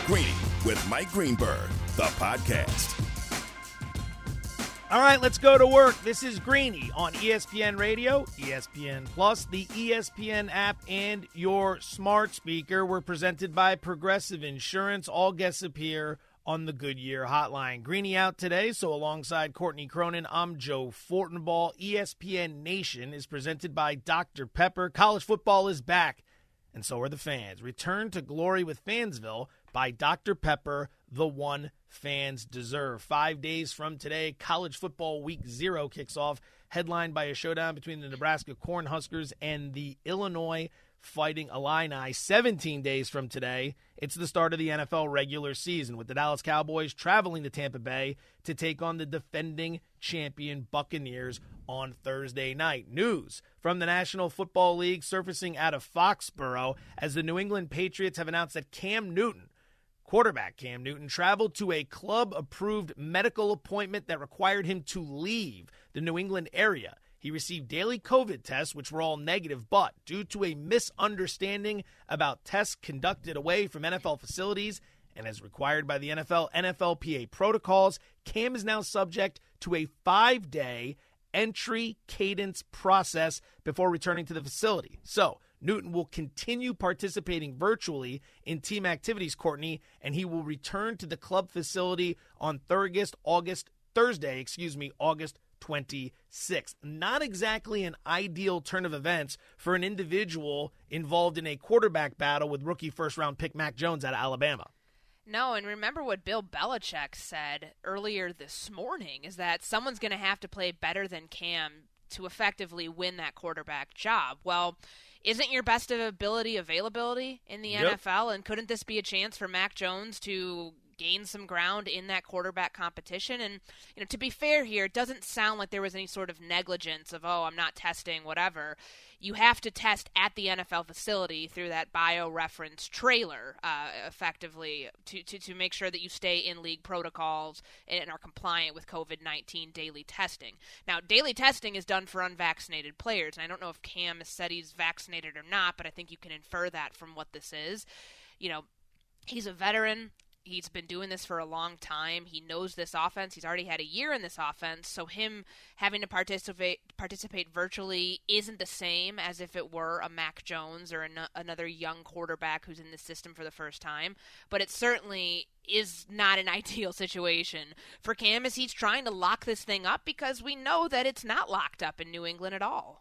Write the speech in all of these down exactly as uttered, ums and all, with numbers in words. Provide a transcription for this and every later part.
Greeny with Mike Greenberg, the podcast. All right, let's go to work. This is Greeny on E S P N Radio, E S P N Plus, the E S P N app, and your smart speaker. We're presented by Progressive Insurance. All guests appear on the Goodyear Hotline. Greeny out today, so alongside Courtney Cronin, I'm Joe Fortenbaugh. E S P N Nation is presented by Doctor Pepper. College football is back, and so are the fans. Return to glory with Fansville by Doctor Pepper, the one fans deserve. Five days from today, college football week zero kicks off, headlined by a showdown between the Nebraska Cornhuskers and the Illinois Fighting Illini. seventeen days from today, it's the start of the N F L regular season, with the Dallas Cowboys traveling to Tampa Bay to take on the defending champion Buccaneers on Thursday night. News from the National Football League surfacing out of Foxborough as the New England Patriots have announced that Cam Newton, quarterback Cam Newton, traveled to a club-approved medical appointment that required him to leave the New England area. He received daily COVID tests, which were all negative, but due to a misunderstanding about tests conducted away from N F L facilities and as required by the N F L N F L P A protocols, Cam is now subject to a five-day entry cadence process before returning to the facility. So, Newton will continue participating virtually in team activities, Courtney, and he will return to the club facility on Thursday, August, Thursday, excuse me, August twenty-sixth. Not exactly an ideal turn of events for an individual involved in a quarterback battle with rookie first-round pick Mac Jones out of Alabama. No, and remember what Bill Belichick said earlier this morning is that someone's going to have to play better than Cam to effectively win that quarterback job. Well, isn't your best ability availability in the yep. N F L? And couldn't this be a chance for Mac Jones to gain some ground in that quarterback competition? And, you know, to be fair here, it doesn't sound like there was any sort of negligence of, oh, I'm not testing, whatever. You have to test at the N F L facility through that bio-reference trailer, uh, effectively, to, to, to make sure that you stay in league protocols and are compliant with COVID nineteen daily testing. Now, daily testing is done for unvaccinated players, and I don't know if Cam has said he's vaccinated or not, but I think you can infer that from what this is. You know, he's a veteran. He's been doing this for a long time. He knows this offense. He's already had a year in this offense, so him having to participate participate virtually isn't the same as if it were a Mac Jones or an- another young quarterback who's in the system for the first time. But it certainly is not an ideal situation for Cam as he's trying to lock this thing up, because we know that it's not locked up in New England at all.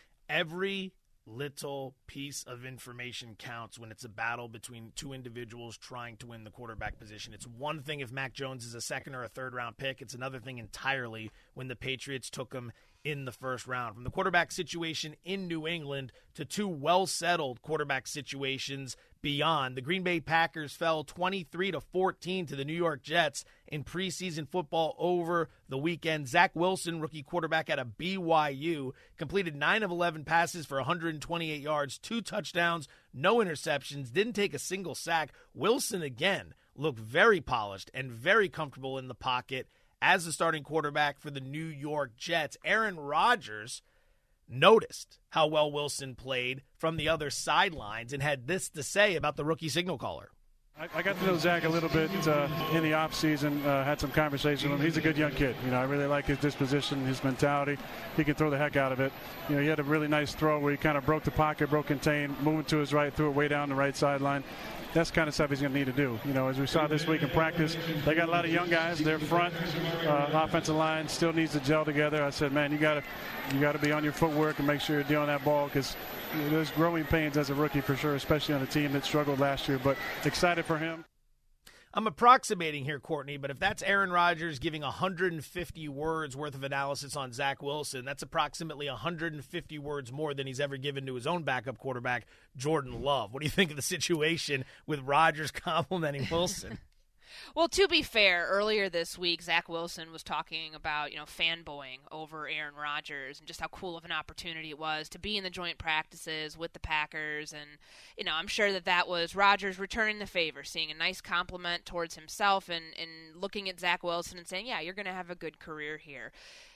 Every little piece of information counts when it's a battle between two individuals trying to win the quarterback position. It's one thing if Mac Jones is a second or a third round pick. It's another thing entirely when the Patriots took him in the first round. From the quarterback situation in New England to two well-settled quarterback situations beyond, the Green Bay Packers fell twenty-three to fourteen to the New York Jets in preseason football over the weekend. Zach Wilson, rookie quarterback out of B Y U, completed nine of eleven passes for one hundred twenty-eight yards, two touchdowns, no interceptions, didn't take a single sack. Wilson, again, looked very polished and very comfortable in the pocket as the starting quarterback for the New York Jets. Aaron Rodgers noticed how well Wilson played from the other sidelines and had this to say about the rookie signal caller. I, I got to know Zach a little bit uh, in the offseason, uh, had some conversation with him. He's a good young kid. You know, I really like his disposition, his mentality. He can throw the heck out of it. You know, he had a really nice throw where he kind of broke the pocket, broke contain, moving to his right, threw it way down the right sideline. That's the kind of stuff he's going to need to do. You know, as we saw this week in practice, they got a lot of young guys. Their front uh, offensive line still needs to gel together. I said, man, you got to you got to be on your footwork and make sure you're dealing that ball, because you know, there's growing pains as a rookie for sure, especially on a team that struggled last year. But excited for him. I'm approximating here, Courtney, but if that's Aaron Rodgers giving one hundred fifty words worth of analysis on Zach Wilson, that's approximately one hundred fifty words more than he's ever given to his own backup quarterback, Jordan Love. What do you think of the situation with Rodgers complimenting Wilson? Well, to be fair, earlier this week, Zach Wilson was talking about, you know, fanboying over Aaron Rodgers and just how cool of an opportunity it was to be in the joint practices with the Packers. And, you know, I'm sure that that was Rodgers returning the favor, seeing a nice compliment towards himself and, and looking at Zach Wilson and saying, yeah, you're going to have a good career here.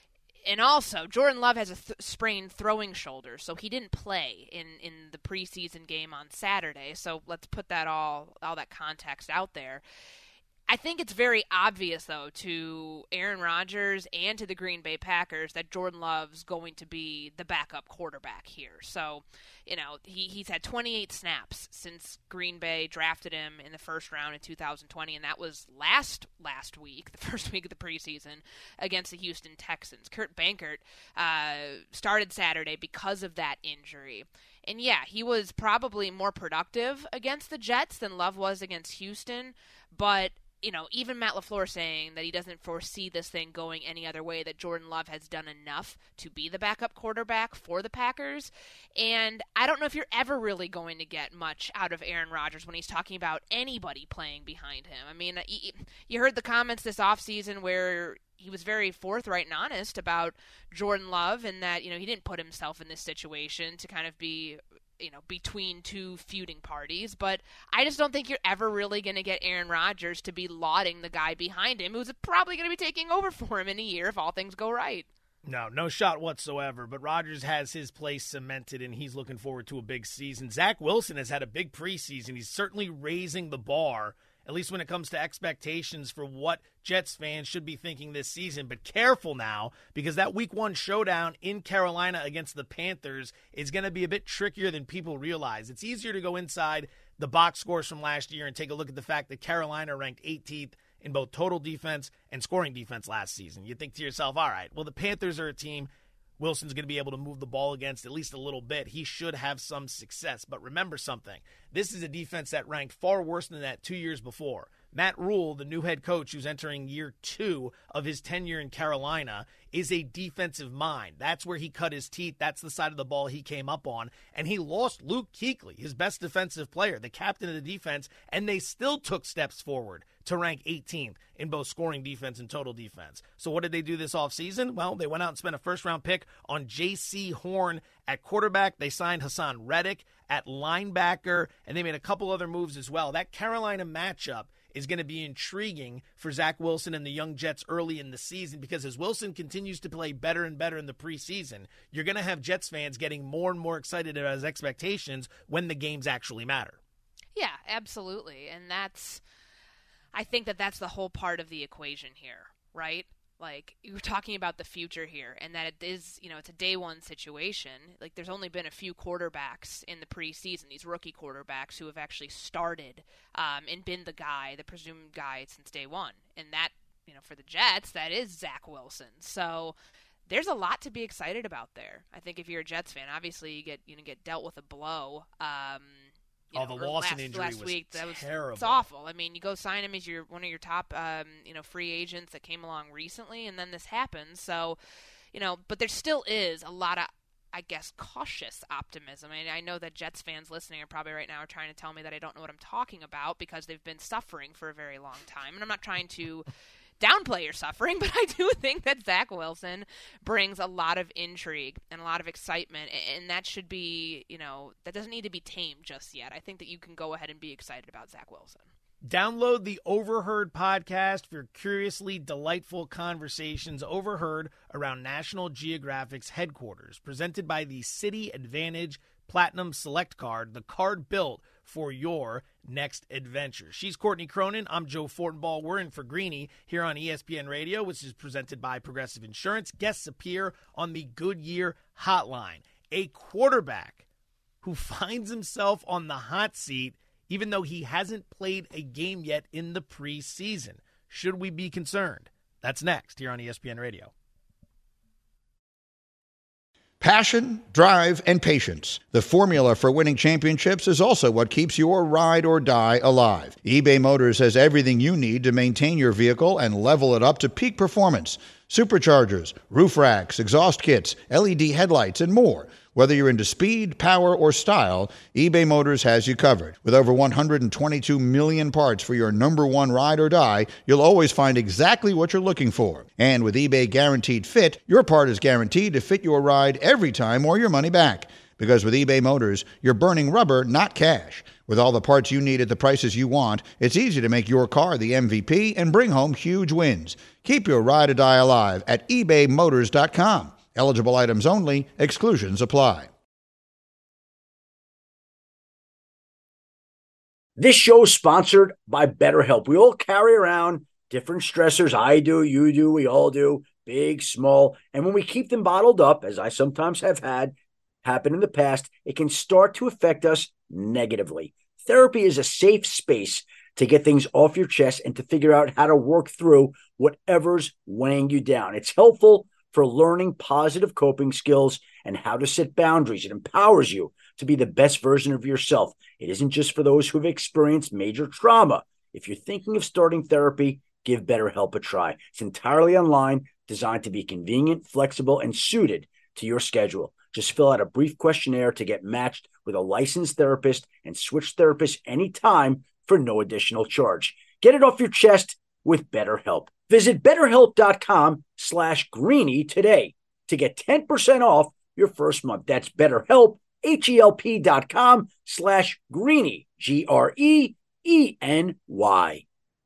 And also, Jordan Love has a th- sprained throwing shoulder, so he didn't play in, in the preseason game on Saturday. So let's put that all all that context out there. I think it's very obvious, though, to Aaron Rodgers and to the Green Bay Packers that Jordan Love's going to be the backup quarterback here. So, you know, he, he's had twenty-eight snaps since Green Bay drafted him in the first round in two thousand twenty, and that was last last week, the first week of the preseason, against the Houston Texans. Kurt Bankert uh, started Saturday because of that injury. And, yeah, he was probably more productive against the Jets than Love was against Houston, but you know, even Matt LaFleur saying that he doesn't foresee this thing going any other way, that Jordan Love has done enough to be the backup quarterback for the Packers. And I don't know if you're ever really going to get much out of Aaron Rodgers when he's talking about anybody playing behind him. I mean, you heard the comments this offseason where he was very forthright and honest about Jordan Love and that, you know, he didn't put himself in this situation to kind of be, you know, between two feuding parties, but I just don't think you're ever really going to get Aaron Rodgers to be lauding the guy behind him who's probably going to be taking over for him in a year if all things go right. No, no shot whatsoever, but Rodgers has his place cemented, and he's looking forward to a big season. Zach Wilson has had a big preseason. He's certainly raising the bar, at least when it comes to expectations for what Jets fans should be thinking this season. But careful now, because that week one showdown in Carolina against the Panthers is going to be a bit trickier than people realize. It's easier to go inside the box scores from last year and take a look at the fact that Carolina ranked eighteenth in both total defense and scoring defense last season. You think to yourself, all right, well, the Panthers are a team Wilson's going to be able to move the ball against at least a little bit. He should have some success. But remember something. This is a defense that ranked far worse than that two years before. Matt Rule, the new head coach who's entering year two of his tenure in Carolina, is a defensive mind. That's where he cut his teeth. That's the side of the ball he came up on. And he lost Luke Kuechly, his best defensive player, the captain of the defense, and they still took steps forward to rank eighteenth in both scoring defense and total defense. So what did they do this offseason? Well, they went out and spent a first-round pick on J C Horn at quarterback. They signed Hassan Reddick at linebacker, and they made a couple other moves as well. That Carolina matchup is going to be intriguing for Zach Wilson and the young Jets early in the season, because as Wilson continues to play better and better in the preseason, you're going to have Jets fans getting more and more excited about his expectations when the games actually matter. Yeah, absolutely. And that's, I think that that's the whole part of the equation here, right? Like, you're talking about the future here, and that it is, you know, it's a day one situation. Like, there's only been a few quarterbacks in the preseason, these rookie quarterbacks who have actually started um, and been the guy, the presumed guy since day one. And that, you know, for the Jets, that is Zach Wilson. So there's a lot to be excited about there. I think if you're a Jets fan, obviously you get, you know, get dealt with a blow. Um, You oh, know, the Lawson last, injury last was week, that was terrible. It's awful. I mean, you go sign him as your one of your top, um, you know, free agents that came along recently, and then this happens. So, you know, but there still is a lot of, I guess, cautious optimism. I mean, I know that Jets fans listening are probably right now are trying to tell me that I don't know what I'm talking about because they've been suffering for a very long time, and I'm not trying to downplay your suffering, but I do think that Zach Wilson brings a lot of intrigue and a lot of excitement, and that should be, you know, that doesn't need to be tamed just yet. I think that you can go ahead and be excited about Zach Wilson. Download the Overheard podcast for curiously delightful conversations overheard around National Geographic's headquarters, presented by the City Advantage Platinum Select Card, the card built for your next adventure. She's Courtney Cronin. I'm Joe Fortenbaugh. We're in for Greeny here on E S P N Radio, which is presented by Progressive Insurance. Guests appear on the Goodyear Hotline. A quarterback who finds himself on the hot seat even though he hasn't played a game yet in the preseason. Should we be concerned? That's next here on E S P N Radio. Passion, drive, and patience. The formula for winning championships is also what keeps your ride or die alive. eBay Motors has everything you need to maintain your vehicle and level it up to peak performance. Superchargers, roof racks, exhaust kits, L E D headlights, and more. Whether you're into speed, power, or style, eBay Motors has you covered. With over one hundred twenty-two million parts for your number one ride or die, you'll always find exactly what you're looking for. And with eBay Guaranteed Fit, your part is guaranteed to fit your ride every time or your money back. Because with eBay Motors, you're burning rubber, not cash. With all the parts you need at the prices you want, it's easy to make your car the M V P and bring home huge wins. Keep your ride or die alive at ebay motors dot com. Eligible items only. Exclusions apply. This show is sponsored by BetterHelp. We all carry around different stressors. I do, you do, we all do, big, small. And when we keep them bottled up, as I sometimes have had happen in the past, it can start to affect us negatively. Therapy is a safe space to get things off your chest and to figure out how to work through whatever's weighing you down. It's helpful for learning positive coping skills and how to set boundaries. It empowers you to be the best version of yourself. It isn't just for those who have experienced major trauma. If you're thinking of starting therapy, give BetterHelp a try. It's entirely online, designed to be convenient, flexible, and suited to your schedule. Just fill out a brief questionnaire to get matched with a licensed therapist and switch therapists anytime for no additional charge. Get it off your chest with BetterHelp. Visit betterhelp.com slash greeny today to get ten percent off your first month. That's BetterHelp, H-E-L-P dot com slash greeny, G R E E N Y.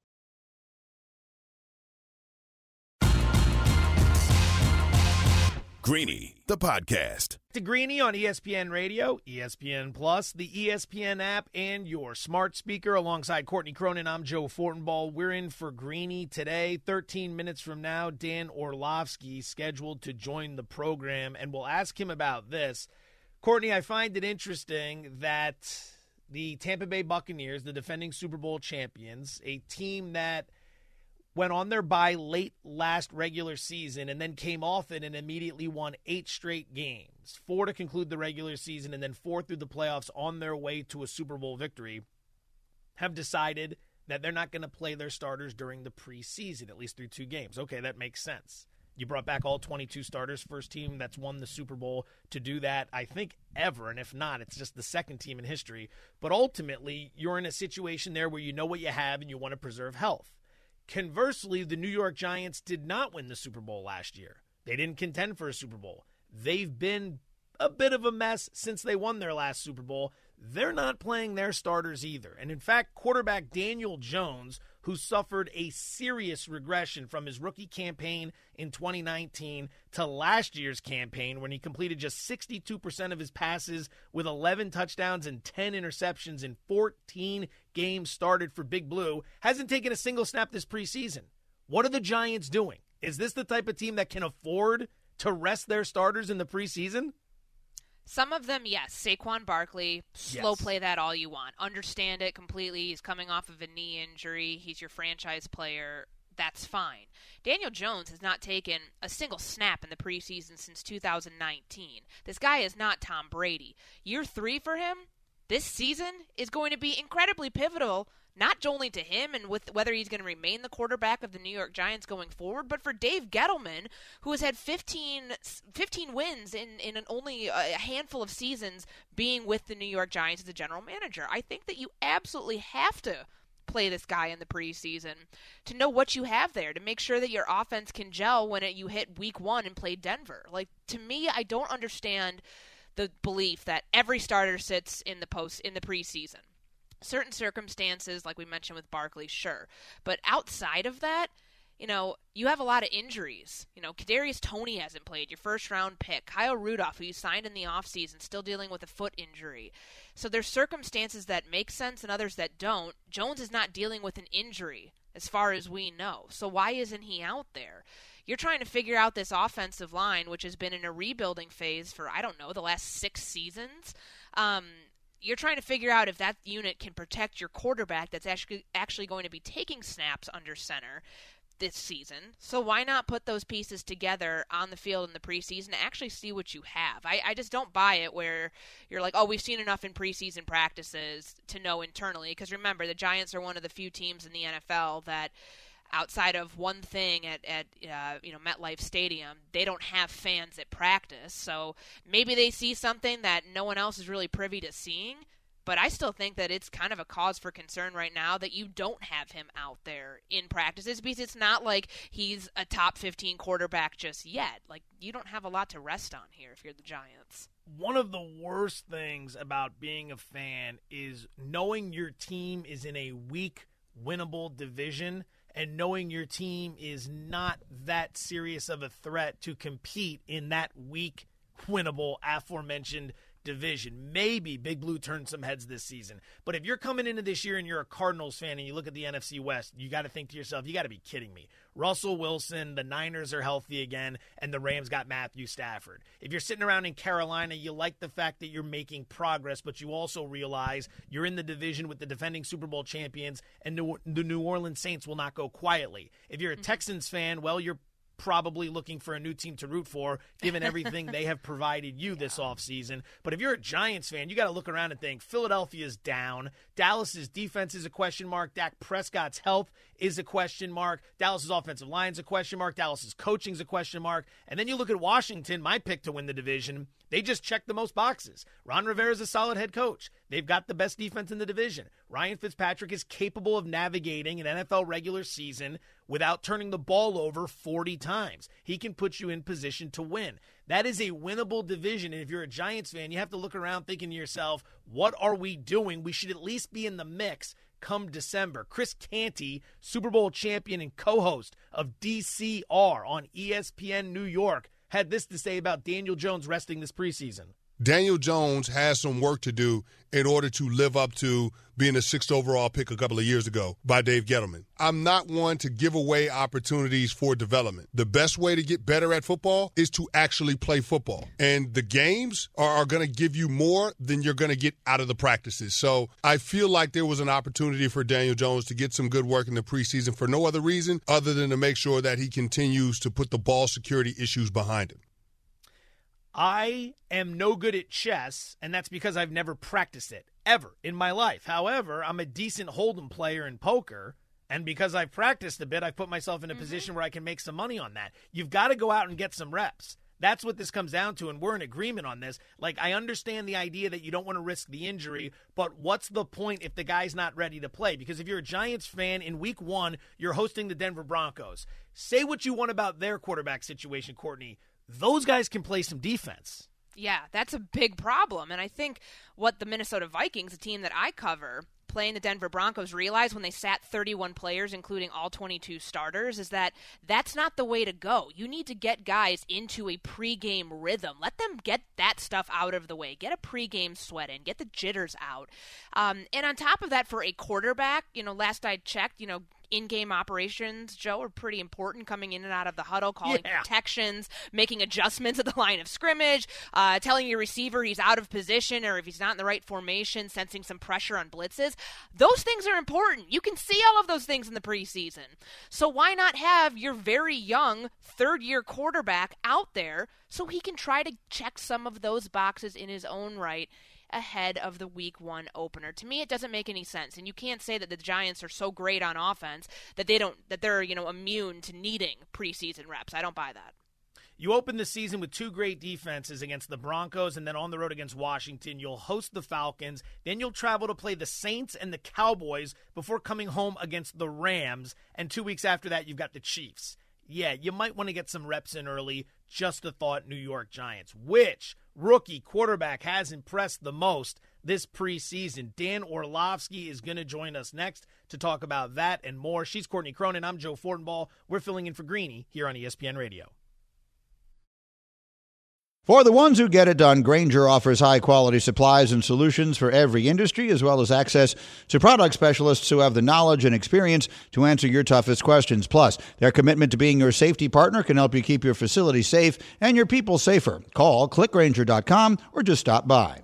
Greeny, the podcast. To Greeny on E S P N Radio, E S P N Plus, the E S P N app, and your smart speaker. Alongside Courtney Cronin, I'm Joe Fortenbaugh. We're in for Greeny today. thirteen minutes from now, Dan Orlovsky scheduled to join the program, and we'll ask him about this. Courtney, I find it interesting that the Tampa Bay Buccaneers, the defending Super Bowl champions, a team that went on their bye late last regular season and then came off it and immediately won eight straight games, four to conclude the regular season and then four through the playoffs on their way to a Super Bowl victory, have decided that they're not going to play their starters during the preseason, at least through two games. Okay, that makes sense. You brought back all twenty-two starters, first team that's won the Super Bowl to do that, I think, ever. And if not, it's just the second team in history. But ultimately, you're in a situation there where you know what you have and you want to preserve health. Conversely, the New York Giants did not win the Super Bowl last year. They didn't contend for a Super Bowl. They've been a bit of a mess since they won their last Super Bowl. They're not playing their starters either. And in fact, quarterback Daniel Jones, who suffered a serious regression from his rookie campaign in twenty nineteen to last year's campaign when he completed just sixty-two percent of his passes with eleven touchdowns and ten interceptions in fourteen games started for Big Blue, hasn't taken a single snap this preseason. What are the Giants doing? Is this the type of team that can afford to rest their starters in the preseason? Some of them, yes. Saquon Barkley, slow Yes. play that all you want. Understand it completely. He's coming off of a knee injury. He's your franchise player. That's fine. Daniel Jones has not taken a single snap in the preseason since two thousand nineteen. This guy is not Tom Brady. Year three for him, this season, is going to be incredibly pivotal, not only to him and with whether he's going to remain the quarterback of the New York Giants going forward, but for Dave Gettleman, who has had fifteen, fifteen wins in, in an only a handful of seasons being with the New York Giants as a general manager. I think that you absolutely have to play this guy in the preseason to know what you have there, to make sure that your offense can gel when it, you hit week one and play Denver. Like, to me, I don't understand the belief that every starter sits in the post in the preseason. Certain circumstances, like we mentioned with Barkley, sure. But outside of that, you know, you have a lot of injuries. You know, Kadarius Toney hasn't played, your first-round pick. Kyle Rudolph, who you signed in the offseason, still dealing with a foot injury. So there's circumstances that make sense and others that don't. Jones is not dealing with an injury, as far as we know. So why isn't he out there? You're trying to figure out this offensive line, which has been in a rebuilding phase for, I don't know, the last six seasons. Um... You're trying to figure out if that unit can protect your quarterback that's actually actually going to be taking snaps under center this season. So why not put those pieces together on the field in the preseason and actually see what you have? I, I just don't buy it where you're like, oh, we've seen enough in preseason practices to know internally. Because remember, the Giants are one of the few teams in the N F L that, outside of one thing at, at uh, you know MetLife Stadium, they don't have fans at practice. So maybe they see something that no one else is really privy to seeing. But I still think that it's kind of a cause for concern right now that you don't have him out there in practices, because it's not like he's a top fifteen quarterback just yet. Like, you don't have a lot to rest on here if you're the Giants. One of the worst things about being a fan is knowing your team is in a weak, winnable division and knowing your team is not that serious of a threat to compete in that weak, winnable, aforementioned division. Maybe Big Blue turns some heads this season. But if you're coming into this year and you're a Cardinals fan and you look at the N F C West, you got to think to yourself, you got to be kidding me. Russell Wilson, the Niners are healthy again, and the Rams got Matthew Stafford. If you're sitting around in Carolina, you like the fact that you're making progress, but you also realize you're in the division with the defending Super Bowl champions, and the New Orleans Saints will not go quietly. If you're a mm-hmm. Texans fan, well, you're probably looking for a new team to root for, given everything they have provided you this offseason. But if you're a Giants fan, you got to look around and think Philadelphia's down. Dallas's defense is a question mark. Dak Prescott's health is a question mark. Dallas's offensive line is a question mark. Dallas's coaching is a question mark. And then you look at Washington, my pick to win the division. They just checked the most boxes. Ron Rivera's a solid head coach. They've got the best defense in the division. Ryan Fitzpatrick is capable of navigating an N F L regular season without turning the ball over forty times. He can put you in position to win. That is a winnable division. And if you're a Giants fan, you have to look around thinking to yourself, what are we doing? We should at least be in the mix come December. Chris Canty, Super Bowl champion and co-host of D C R on E S P N New York, had this to say about Daniel Jones resting this preseason. Daniel Jones has some work to do in order to live up to being a sixth overall pick a couple of years ago by Dave Gettleman. I'm not one to give away opportunities for development. The best way to get better at football is to actually play football. And the games are, are going to give you more than you're going to get out of the practices. So I feel like there was an opportunity for Daniel Jones to get some good work in the preseason for no other reason other than to make sure that he continues to put the ball security issues behind him. I am no good at chess, and that's because I've never practiced it, ever, in my life. However, I'm a decent Hold'em player in poker, and because I've practiced a bit, I've put myself in a mm-hmm. position where I can make some money on that. You've got to go out and get some reps. That's what this comes down to, and we're in agreement on this. Like, I understand the idea that you don't want to risk the injury, but what's the point if the guy's not ready to play? Because if you're a Giants fan, in week one, you're hosting the Denver Broncos. Say what you want about their quarterback situation, Courtney. Those guys can play some defense. Yeah, that's a big problem. And I think what the Minnesota Vikings, a team that I cover, playing the Denver Broncos, realized when they sat thirty-one players, including all twenty-two starters, is that that's not the way to go. You need to get guys into a pregame rhythm. Let them get that stuff out of the way. Get a pregame sweat in. Get the jitters out. Um, and on top of that, for a quarterback, you know, last I checked, you know, in-game operations, Joe, are pretty important, coming in and out of the huddle, calling yeah. protections, making adjustments at the line of scrimmage, uh, telling your receiver he's out of position or if he's not in the right formation, sensing some pressure on blitzes. Those things are important. You can see all of those things in the preseason. So why not have your very young third-year quarterback out there so he can try to check some of those boxes in his own right ahead of the week one opener? To me, it doesn't make any sense. And you can't say that the Giants are so great on offense that they don't, that they're, you know, immune to needing preseason reps. I don't buy that. You open the season with two great defenses against the Broncos and then on the road against Washington. You'll host the Falcons. Then you'll travel to play the Saints and the Cowboys before coming home against the Rams. And two weeks after that, you've got the Chiefs. Yeah, you might want to get some reps in early. Just a thought, New York Giants. Which rookie quarterback has impressed the most this preseason? Dan Orlovsky is going to join us next to talk about that and more. She's Courtney Cronin. I'm Joe Fortenbaugh. We're filling in for Greeny here on E S P N Radio. For the ones who get it done, Grainger offers high-quality supplies and solutions for every industry, as well as access to product specialists who have the knowledge and experience to answer your toughest questions. Plus, their commitment to being your safety partner can help you keep your facility safe and your people safer. Call click grainger dot com or just stop by.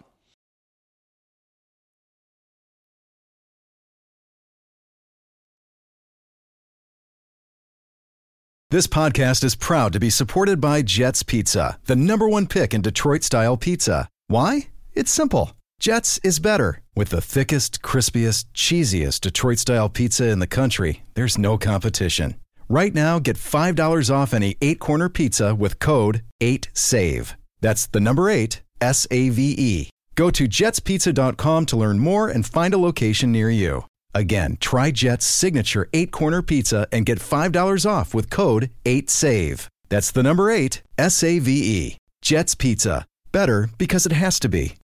This podcast is proud to be supported by Jets Pizza, the number one pick in Detroit-style pizza. Why? It's simple. Jets is better. With the thickest, crispiest, cheesiest Detroit-style pizza in the country, there's no competition. Right now, get five dollars off any eight-corner pizza with code eight save. That's the number eight, S A V E. Go to jets pizza dot com to learn more and find a location near you. Again, try Jet's signature eight-corner pizza and get five dollars off with code eight save. That's the number eight, S A V E. Jet's Pizza. Better because it has to be.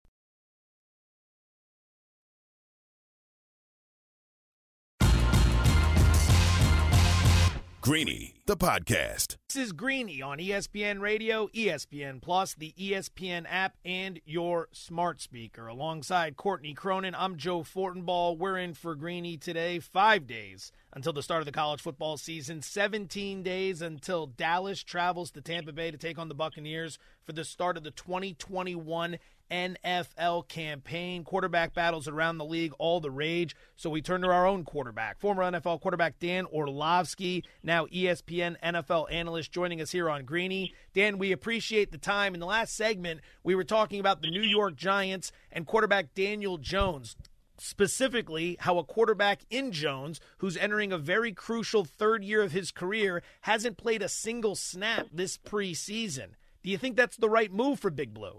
Greeny, the podcast. This is Greeny on E S P N Radio, E S P N Plus, the E S P N app, and your smart speaker. Alongside Courtney Cronin, I'm Joe Fortenbaugh. We're in for Greeny today. Five days until the start of the college football season. seventeen days until Dallas travels to Tampa Bay to take on the Buccaneers for the start of the twenty twenty-one N F L campaign. Quarterback battles around the league, all the rage. So we turn to our own quarterback, former N F L quarterback Dan Orlovsky, now E S P N N F L analyst, joining us here on Greeny. Dan, we appreciate the time. In the last segment, we were talking about the New York Giants and quarterback Daniel Jones, specifically how a quarterback in Jones, who's entering a very crucial third year of his career, hasn't played a single snap this preseason. Do you think that's the right move for Big Blue?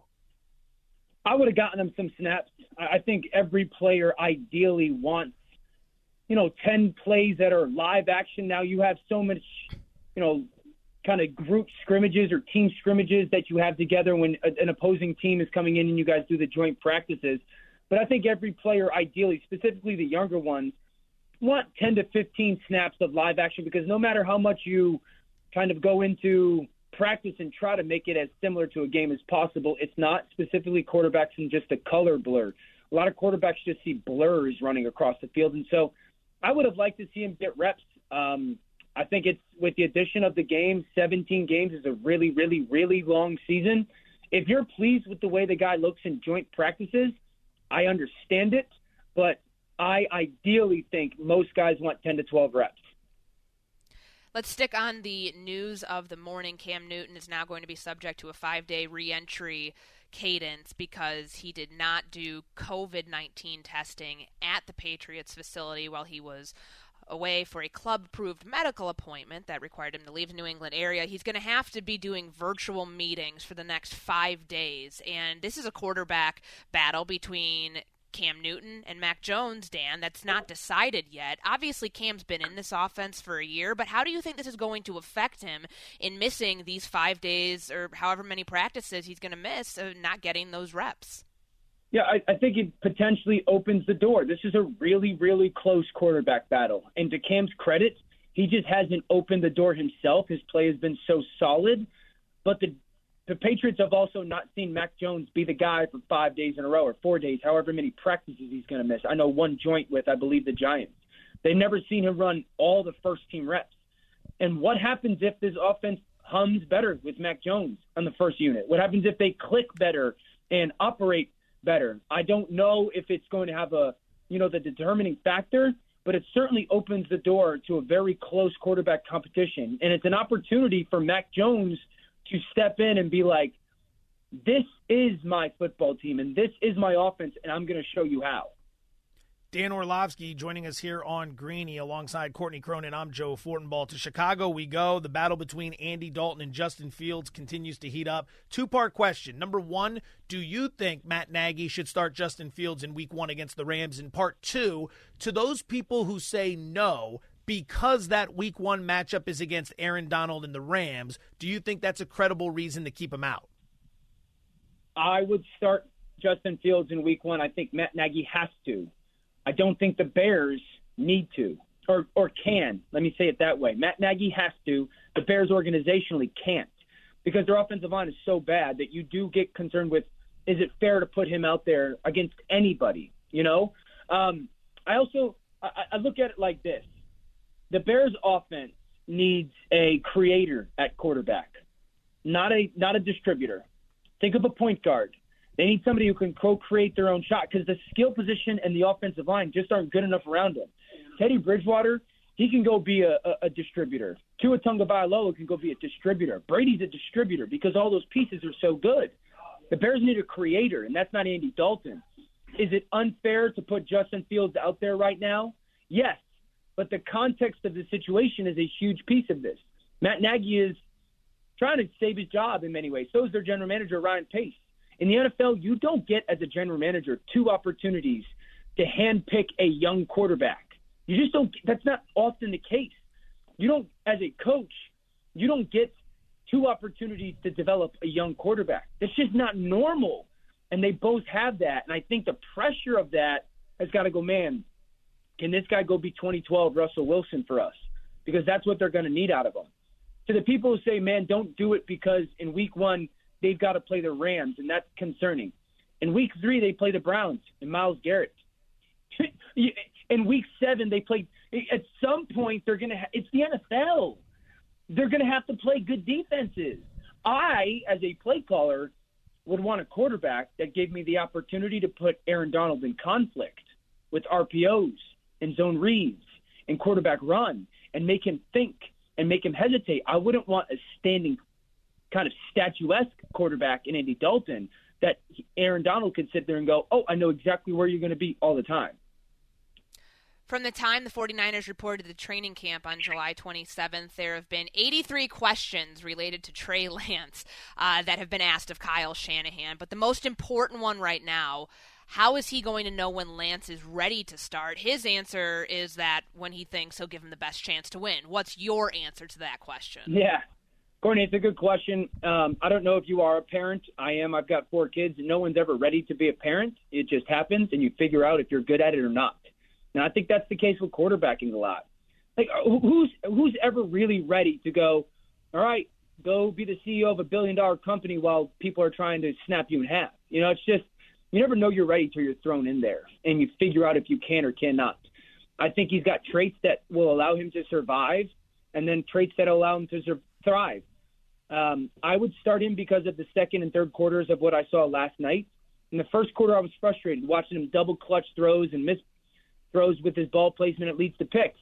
I would have gotten him some snaps. I think every player ideally wants, you know, ten plays that are live action. Now you have so much, you know, kind of group scrimmages or team scrimmages that you have together when an opposing team is coming in and you guys do the joint practices. But I think every player ideally, specifically the younger ones, want ten to fifteen snaps of live action, because no matter how much you kind of go into practice and try to make it as similar to a game as possible, it's not. Specifically quarterbacks in just a color blur. A lot of quarterbacks just see blurs running across the field. And so I would have liked to see him get reps. Um, I think it's with the addition of the game, seventeen games is a really, really, really long season. If you're pleased with the way the guy looks in joint practices, I understand it, but I ideally think most guys want ten to twelve reps. Let's stick on the news of the morning. Cam Newton is now going to be subject to a five-day re-entry cadence because he did not do covid nineteen testing at the Patriots facility while he was away for a club-approved medical appointment that required him to leave the New England area. He's going to have to be doing virtual meetings for the next five days, and this is a quarterback battle between Cam Newton and Mac Jones, Dan, that's not decided yet. Obviously, Cam's been in this offense for a year, but how do you think this is going to affect him in missing these five days or however many practices he's going to miss of not getting those reps? Yeah, I, I think it potentially opens the door. This is a really, really close quarterback battle. And to Cam's credit, he just hasn't opened the door himself. His play has been so solid. But the The Patriots have also not seen Mac Jones be the guy for five days in a row or four days, however many practices he's going to miss. I know one joint with, I believe, the Giants. They've never seen him run all the first-team reps. And what happens if this offense hums better with Mac Jones on the first unit? What happens if they click better and operate better? I don't know if it's going to have a, you know, the determining factor, but it certainly opens the door to a very close quarterback competition. And it's an opportunity for Mac Jones to step in and be like, this is my football team and this is my offense, and I'm going to show you how. Dan Orlovsky joining us here on Greeny alongside Courtney Cronin. I'm Joe Fortenbaugh. To Chicago we go. The battle between Andy Dalton and Justin Fields continues to heat up. Two-part question. Number one, do you think Matt Nagy should start Justin Fields in week one against the Rams? And part two, to those people who say no, because that week one matchup is against Aaron Donald and the Rams, do you think that's a credible reason to keep him out? I would start Justin Fields in week one. I think Matt Nagy has to. I don't think the Bears need to or or can. Let me say it that way. Matt Nagy has to. The Bears organizationally can't, because their offensive line is so bad that you do get concerned with, is it fair to put him out there against anybody, you know? Um, I also I, I look at it like this. The Bears offense needs a creator at quarterback, not a not a distributor. Think of a point guard. They need somebody who can co-create their own shot, because the skill position and the offensive line just aren't good enough around him. Teddy Bridgewater, he can go be a, a, a distributor. Tua Tagovailoa can go be a distributor. Brady's a distributor because all those pieces are so good. The Bears need a creator, and that's not Andy Dalton. Is it unfair to put Justin Fields out there right now? Yes. But the context of the situation is a huge piece of this. Matt Nagy is trying to save his job in many ways. So is their general manager, Ryan Pace. In the N F L, you don't get, as a general manager, two opportunities to handpick a young quarterback. You just don't. That's not often the case. You don't, as a coach, you don't get two opportunities to develop a young quarterback. That's just not normal. And they both have that. And I think the pressure of that has got to go, man, can this guy go be twenty twelve Russell Wilson for us? Because that's what they're going to need out of him. To the people who say, man, don't do it because in week one they've got to play the Rams, and that's concerning. In week three they play the Browns and Myles Garrett. In week seven they play – at some point they're going to ha- – it's the N F L. They're going to have to play good defenses. I, as a play caller, would want a quarterback that gave me the opportunity to put Aaron Donald in conflict with R P Os and zone reads and quarterback run and make him think and make him hesitate. I wouldn't want a standing kind of statuesque quarterback in Andy Dalton that Aaron Donald could sit there and go, oh, I know exactly where you're going to be all the time. From the time the 49ers reported the training camp on July twenty-seventh, there have been eighty-three questions related to Trey Lance uh, that have been asked of Kyle Shanahan. But the most important one right now, how is he going to know when Lance is ready to start? His answer is that when he thinks he'll give him the best chance to win. What's your answer to that question? Yeah, Courtney, it's a good question. Um, I don't know if you are a parent. I am. I've got four kids. No one's ever ready to be a parent. It just happens, and you figure out if you're good at it or not. Now, I think that's the case with quarterbacking a lot. Like, who's who's ever really ready to go, all right, go be the C E O of a billion-dollar company while people are trying to snap you in half? You know, it's just you never know you're ready till you're thrown in there, and you figure out if you can or cannot. I think he's got traits that will allow him to survive and then traits that allow him to sur- thrive. Um, I would start him because of the second and third quarters of what I saw last night. In the first quarter, I was frustrated watching him double clutch throws and miss throws with his ball placement. It leads to picks.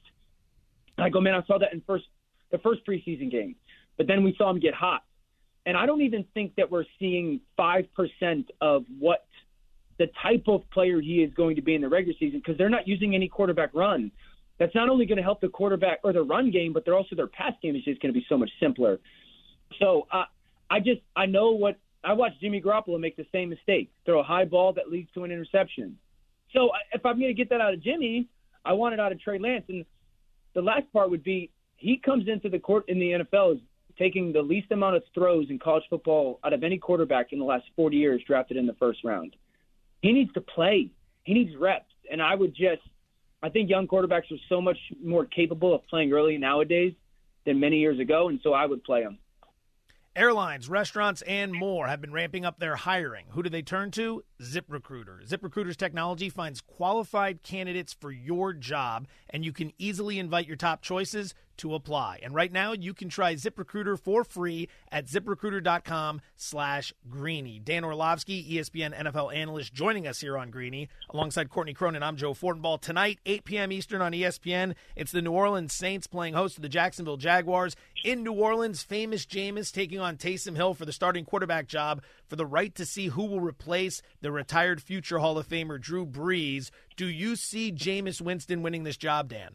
I go, man, I saw that in first the first preseason game. But then we saw him get hot. And I don't even think that we're seeing five percent of what the type of player he is going to be in the regular season because they're not using any quarterback run. That's not only going to help the quarterback or the run game, but they're also their pass game is just going to be so much simpler. So uh, I just I know what – I watched Jimmy Garoppolo make the same mistake, throw a high ball that leads to an interception. So if I'm going to get that out of Jimmy, I want it out of Trey Lance. And the last part would be he comes into the court in the N F L as taking the least amount of throws in college football out of any quarterback in the last forty years drafted in the first round. He needs to play. He needs reps. And I would just – I think young quarterbacks are so much more capable of playing early nowadays than many years ago, and so I would play them. Airlines, restaurants, and more have been ramping up their hiring. Who do they turn to? ZipRecruiter. ZipRecruiter's technology finds qualified candidates for your job, and you can easily invite your top choices to apply. And right now, you can try ZipRecruiter for free at ZipRecruiter.com slash Greeny. Dan Orlovsky, E S P N N F L analyst, joining us here on Greeny. Alongside Courtney Cronin, I'm Joe Fortenbaugh. Tonight, eight p.m. Eastern on E S P N, it's the New Orleans Saints playing host to the Jacksonville Jaguars. In New Orleans, famous Jameis taking on Taysom Hill for the starting quarterback job for the right to see who will replace the retired future Hall of Famer Drew Brees. Do you see Jameis Winston winning this job, Dan?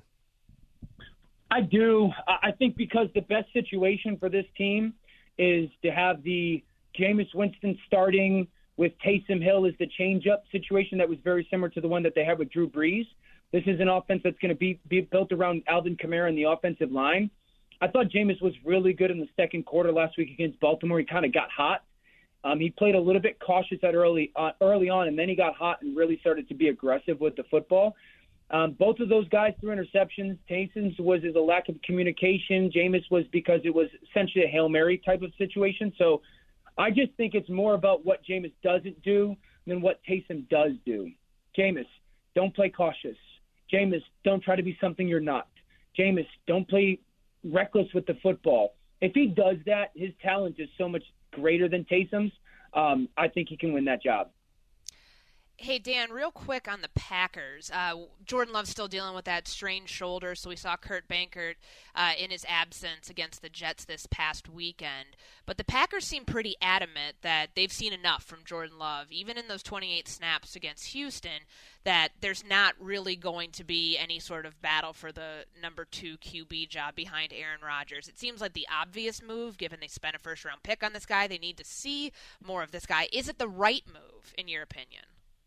I do. I think because the best situation for this team is to have the Jameis Winston starting with Taysom Hill as the change-up situation that was very similar to the one that they had with Drew Brees. This is an offense that's going to be, be built around Alvin Kamara and the offensive line. I thought Jameis was really good in the second quarter last week against Baltimore. He kind of got hot. Um, he played a little bit cautious at early uh, early on, and then he got hot and really started to be aggressive with the football. Um, both of those guys threw interceptions. Taysom's was as a lack of communication. Jameis was because it was essentially a Hail Mary type of situation. So I just think it's more about what Jameis doesn't do than what Taysom does do. Jameis, don't play cautious. Jameis, don't try to be something you're not. Jameis, don't play reckless with the football. If he does that, his talent is so much greater than Taysom's. Um, I think he can win that job. Hey, Dan, real quick on the Packers. Uh, Jordan Love's still dealing with that strained shoulder, so we saw Kurt Benkert uh, in his absence against the Jets this past weekend. But the Packers seem pretty adamant that they've seen enough from Jordan Love, even in those twenty-eight snaps against Houston, that there's not really going to be any sort of battle for the number two Q B job behind Aaron Rodgers. It seems like the obvious move, given they spent a first-round pick on this guy. They need to see more of this guy. Is it the right move, in your opinion?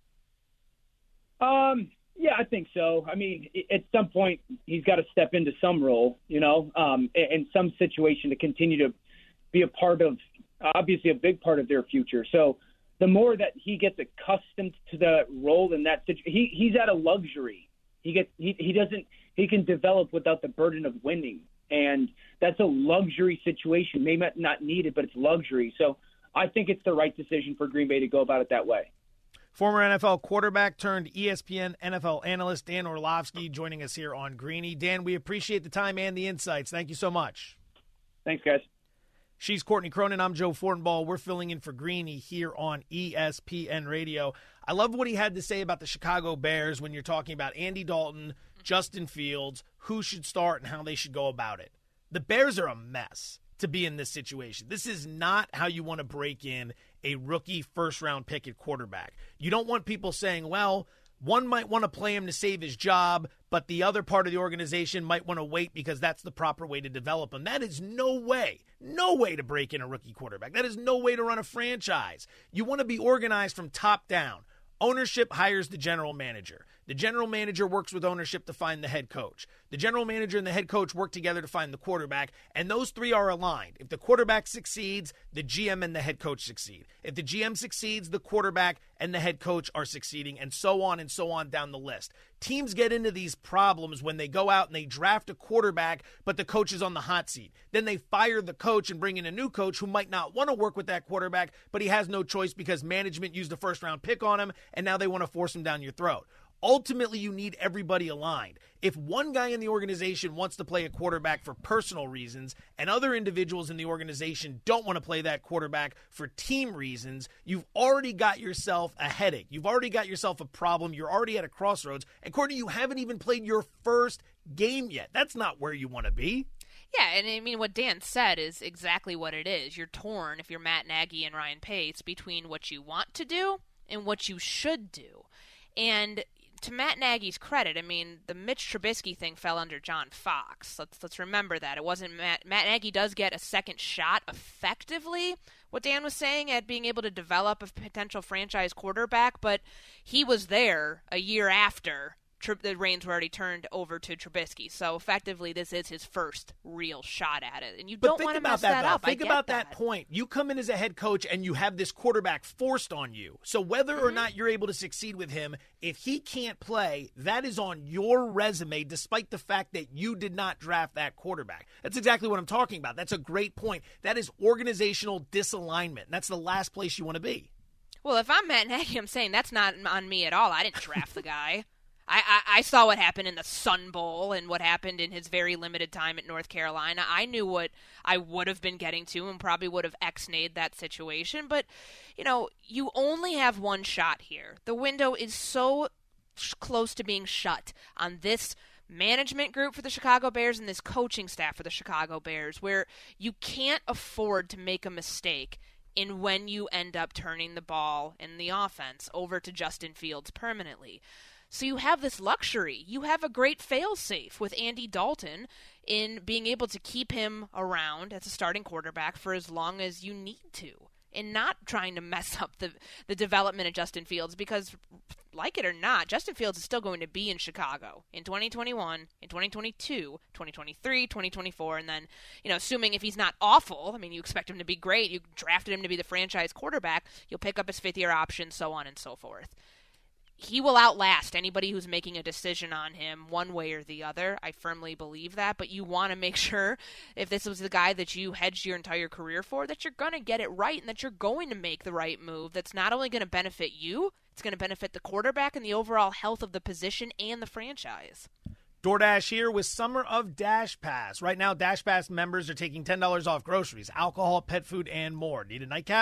Um, yeah, I think so. I mean, at some point, he's got to step into some role, you know, um, in some situation to continue to be a part of, obviously, a big part of their future. So the more that he gets accustomed to the role in that situation, he, he's at a luxury. He gets, he, he doesn't, he can develop without the burden of winning. And that's a luxury situation. Maybe not needed, but it's luxury. So I think it's the right decision for Green Bay to go about it that way. Former N F L quarterback turned E S P N N F L analyst Dan Orlovsky joining us here on Greeny. Dan, we appreciate the time and the insights. Thank you so much. Thanks, guys. She's Courtney Cronin. I'm Joe Fortenbaugh. We're filling in for Greeny here on E S P N Radio. I love what he had to say about the Chicago Bears when you're talking about Andy Dalton, Justin Fields, who should start and how they should go about it. The Bears are a mess to be in this situation. This is not how you want to break in a rookie first-round pick at quarterback. You don't want people saying, well, one might want to play him to save his job, but the other part of the organization might want to wait because that's the proper way to develop him. That is no way, no way to break in a rookie quarterback. That is no way to run a franchise. You want to be organized from top down. Ownership hires the general manager. The general manager works with ownership to find the head coach. The general manager and the head coach work together to find the quarterback, and those three are aligned. If the quarterback succeeds, the G M and the head coach succeed. If the G M succeeds, the quarterback and the head coach are succeeding, and so on and so on down the list. Teams get into these problems when they go out and they draft a quarterback, but the coach is on the hot seat. Then they fire the coach and bring in a new coach who might not want to work with that quarterback, but he has no choice because management used a first-round pick on him, and now they want to force him down your throat. Ultimately, you need everybody aligned. If one guy in the organization wants to play a quarterback for personal reasons and other individuals in the organization don't want to play that quarterback for team reasons, you've already got yourself a headache. You've already got yourself a problem. You're already at a crossroads. And Courtney, you haven't even played your first game yet. That's not where you want to be. Yeah, and I mean, what Dan said is exactly what it is. You're torn, if you're Matt Nagy and Ryan Pace, between what you want to do and what you should do. And to Matt Nagy's credit, I mean, the Mitch Trubisky thing fell under John Fox. Let's let's remember that. It wasn't Matt. Matt Nagy does get a second shot effectively, what Dan was saying, at being able to develop a potential franchise quarterback, but he was there a year after the reins were already turned over to Trubisky. So effectively, this is his first real shot at it. And you don't want to mess that, that up. Think I about that. that point. You come in as a head coach and you have this quarterback forced on you. So whether mm-hmm. or not you're able to succeed with him, if he can't play, that is on your resume, despite the fact that you did not draft that quarterback. That's exactly what I'm talking about. That's a great point. That is organizational disalignment. That's the last place you want to be. Well, if I'm Matt Nagy, I'm saying that's not on me at all. I didn't draft the guy. I, I, I saw what happened in the Sun Bowl and what happened in his very limited time at North Carolina. I knew what I would have been getting to and probably would have ex-nayed that situation. But, you know, you only have one shot here. The window is so sh- close to being shut on this management group for the Chicago Bears and this coaching staff for the Chicago Bears, where you can't afford to make a mistake in when you end up turning the ball in the offense over to Justin Fields permanently. So you have this luxury. You have a great fail-safe with Andy Dalton in being able to keep him around as a starting quarterback for as long as you need to, and not trying to mess up the, the development of Justin Fields, because, like it or not, Justin Fields is still going to be in Chicago in twenty twenty-one, in twenty twenty-two, twenty twenty-three, twenty twenty-four, and then, you know, assuming if he's not awful, I mean, you expect him to be great, you drafted him to be the franchise quarterback, you'll pick up his fifth-year option, so on and so forth. He will outlast anybody who's making a decision on him one way or the other. I firmly believe that, but you want to make sure, if this was the guy that you hedged your entire career for, that you're going to get it right and that you're going to make the right move that's not only going to benefit you, it's going to benefit the quarterback and the overall health of the position and the franchise. DoorDash here with Summer of Dash Pass. Right now, Dash Pass members are taking ten dollars off groceries, alcohol, pet food, and more. Need a nightcap?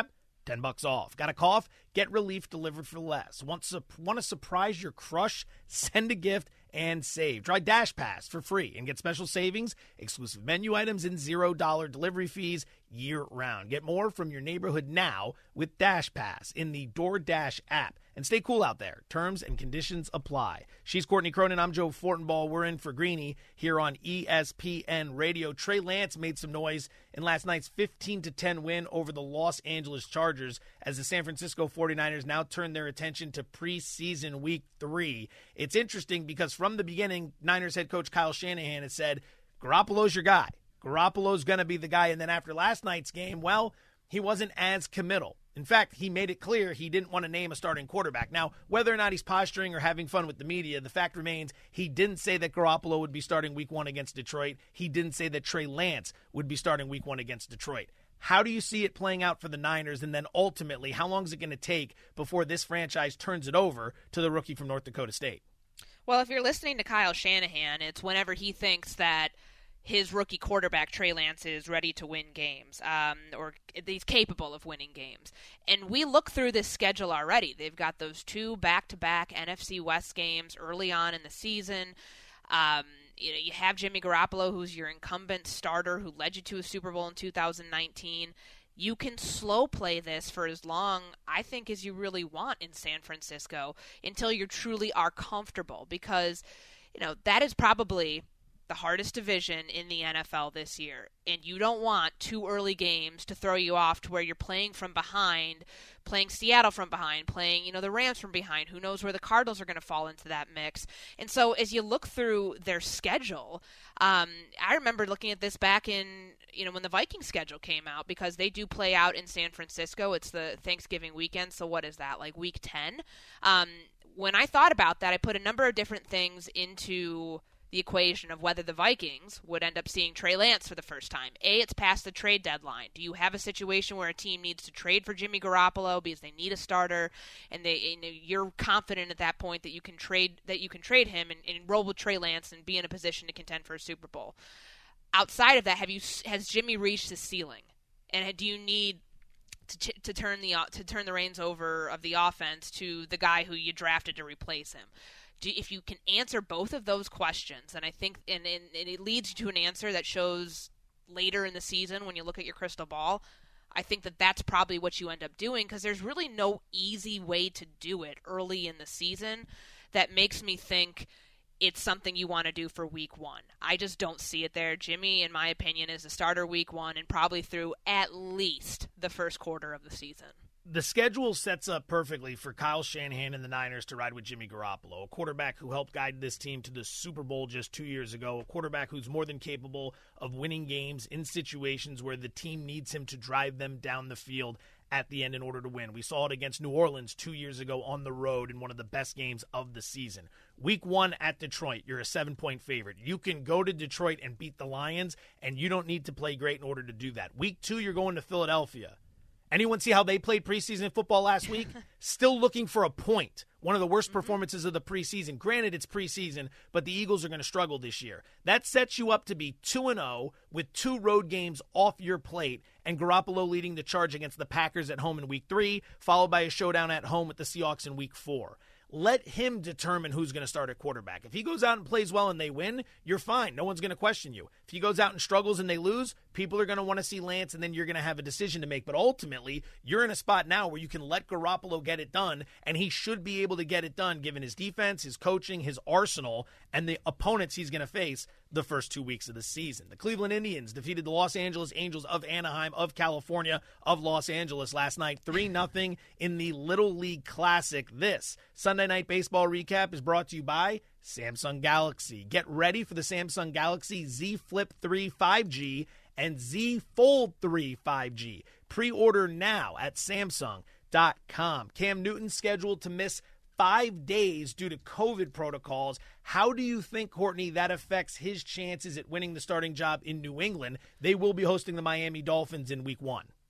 ten bucks off. Got a cough? Get relief delivered for less. Want, su- want to surprise your crush? Send a gift and save. Try Dash Pass for free and get special savings, exclusive menu items, and zero dollar delivery fees year-round. Get more from your neighborhood now with Dash Pass in the DoorDash app. And stay cool out there. Terms and conditions apply. She's Courtney Cronin. I'm Joe Fortenbaugh. We're in for Greeny here on E S P N Radio. Trey Lance made some noise in last night's fifteen to ten win over the Los Angeles Chargers as the San Francisco forty-niners now turn their attention to preseason week three. It's interesting because from the beginning, Niners head coach Kyle Shanahan has said, Garoppolo's your guy. Garoppolo's going to be the guy. And then after last night's game, well, he wasn't as committal. In fact, he made it clear he didn't want to name a starting quarterback. Now, whether or not he's posturing or having fun with the media, the fact remains he didn't say that Garoppolo would be starting week one against Detroit. He didn't say that Trey Lance would be starting week one against Detroit. How do you see it playing out for the Niners? And then ultimately, how long is it going to take before this franchise turns it over to the rookie from North Dakota State? Well, if you're listening to Kyle Shanahan, it's whenever he thinks that his rookie quarterback, Trey Lance, is ready to win games, um, or he's capable of winning games. And we look through this schedule already. They've got those two back-to-back N F C West games early on in the season. Um, you know, you have Jimmy Garoppolo, who's your incumbent starter, who led you to a Super Bowl in two thousand nineteen. You can slow play this for as long, I think, as you really want in San Francisco until you truly are comfortable, because, you know, that is probably the hardest division in the N F L this year, and you don't want two early games to throw you off to where you're playing from behind, playing Seattle from behind, playing, you know, the Rams from behind. Who knows where the Cardinals are going to fall into that mix? And so as you look through their schedule, um, I remember looking at this back in, you know, when the Vikings schedule came out, because they do play out in San Francisco. It's the Thanksgiving weekend, so what is that, like week ten? Um, when I thought about that, I put a number of different things into the equation of whether the Vikings would end up seeing Trey Lance for the first time. A, it's past the trade deadline. Do you have a situation where a team needs to trade for Jimmy Garoppolo because they need a starter, and they, you know, you're confident at that point that you can trade that you can trade him and, and roll with Trey Lance and be in a position to contend for a Super Bowl? Outside of that, have you has Jimmy reached his ceiling, and do you need to to turn the to turn the reins over of the offense to the guy who you drafted to replace him? Do, if you can answer both of those questions, and I think and, and, and it leads you to an answer that shows later in the season when you look at your crystal ball, I think that that's probably what you end up doing, because there's really no easy way to do it early in the season that makes me think it's something you want to do for week one. I just don't see it there. Jimmy, in my opinion, is a starter week one and probably through at least the first quarter of the season. The schedule sets up perfectly for Kyle Shanahan and the Niners to ride with Jimmy Garoppolo, a quarterback who helped guide this team to the Super Bowl just two years ago, a quarterback who's more than capable of winning games in situations where the team needs him to drive them down the field at the end in order to win. We saw it against New Orleans two years ago on the road in one of the best games of the season. Week one at Detroit, you're a seven-point favorite. You can go to Detroit and beat the Lions, and you don't need to play great in order to do that. Week two, you're going to Philadelphia. Anyone see how they played preseason football last week? Still looking for a point. One of the worst performances of the preseason. Granted, it's preseason, but the Eagles are going to struggle this year. That sets you up to be two and oh with two road games off your plate, and Garoppolo leading the charge against the Packers at home in week three, followed by a showdown at home with the Seahawks in week four. Let him determine who's going to start at quarterback. If he goes out and plays well and they win, you're fine. No one's going to question you. If he goes out and struggles and they lose, people are going to want to see Lance, and then you're going to have a decision to make. But ultimately, you're in a spot now where you can let Garoppolo get it done, and he should be able to get it done given his defense, his coaching, his arsenal, and the opponents he's going to face the first two weeks of the season. The Cleveland Indians defeated the Los Angeles Angels of Anaheim, of California, of Los Angeles last night, three nothing in the Little League Classic. This Sunday Night Baseball recap is brought to you by Samsung Galaxy. Get ready for the Samsung Galaxy Z Flip three five G and Z Fold three five G. Pre-order now at Samsung dot com. Cam Newton scheduled to miss five days due to COVID protocols. How do you think, Courtney, that affects his chances at winning the starting job in New England? They will be hosting the Miami Dolphins in week one.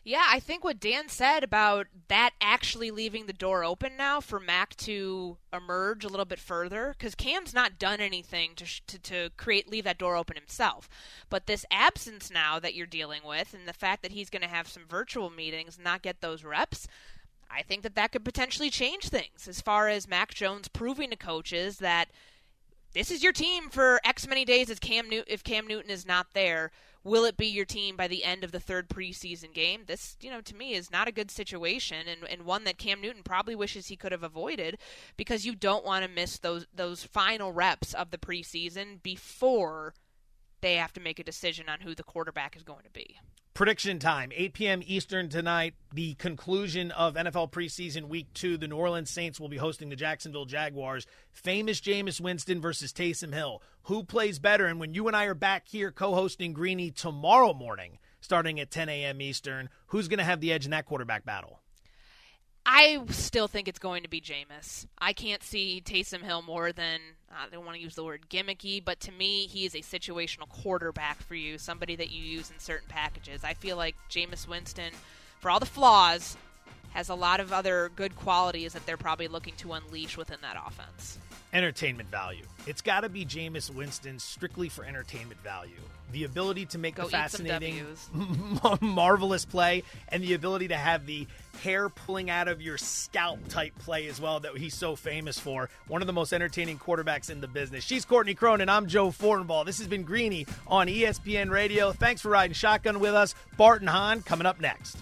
Yeah, I think what Dan said about that actually leaving the door open now for Mac to emerge a little bit further, because Cam's not done anything to, to to create leave that door open himself. But this absence now that you're dealing with, and the fact that he's going to have some virtual meetings and not get those reps, I think that that could potentially change things as far as Mac Jones proving to coaches that this is your team for X many days as Cam Newton, if Cam Newton is not there. Will it be your team by the end of the third preseason game? This, you know, to me is not a good situation, and, and one that Cam Newton probably wishes he could have avoided, because you don't want to miss those those final reps of the preseason before they have to make a decision on who the quarterback is going to be. Prediction time, eight p.m. Eastern tonight, the conclusion of N F L preseason week two. The New Orleans Saints will be hosting the Jacksonville Jaguars. Famous Jameis Winston versus Taysom Hill. Who plays better? And when you and I are back here co-hosting Greeny tomorrow morning, starting at ten a.m. Eastern, who's going to have the edge in that quarterback battle? I still think it's going to be Jameis. I can't see Taysom Hill more than, I don't want to use the word gimmicky, but to me, he is a situational quarterback for you, somebody that you use in certain packages. I feel like Jameis Winston, for all the flaws, has a lot of other good qualities that they're probably looking to unleash within that offense. Entertainment value. It's got to be Jameis Winston strictly for entertainment value. The ability to make Go a fascinating, eat some marvelous play, and the ability to have the hair pulling out of your scalp type play as well that he's so famous for. One of the most entertaining quarterbacks in the business. She's Courtney Cronin. I'm Joe Fortenbaugh. This has been Greeny on E S P N Radio. Thanks for riding shotgun with us. Bart and Hahn coming up next.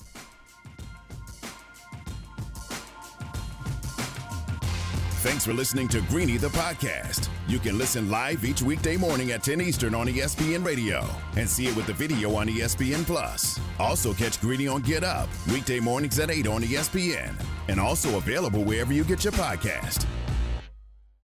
Thanks for listening to Greeny the podcast. You can listen live each weekday morning at ten Eastern on E S P N Radio and see it with the video on E S P N Plus. Also catch Greeny on Get Up weekday mornings at eight on E S P N and also available wherever you get your podcast.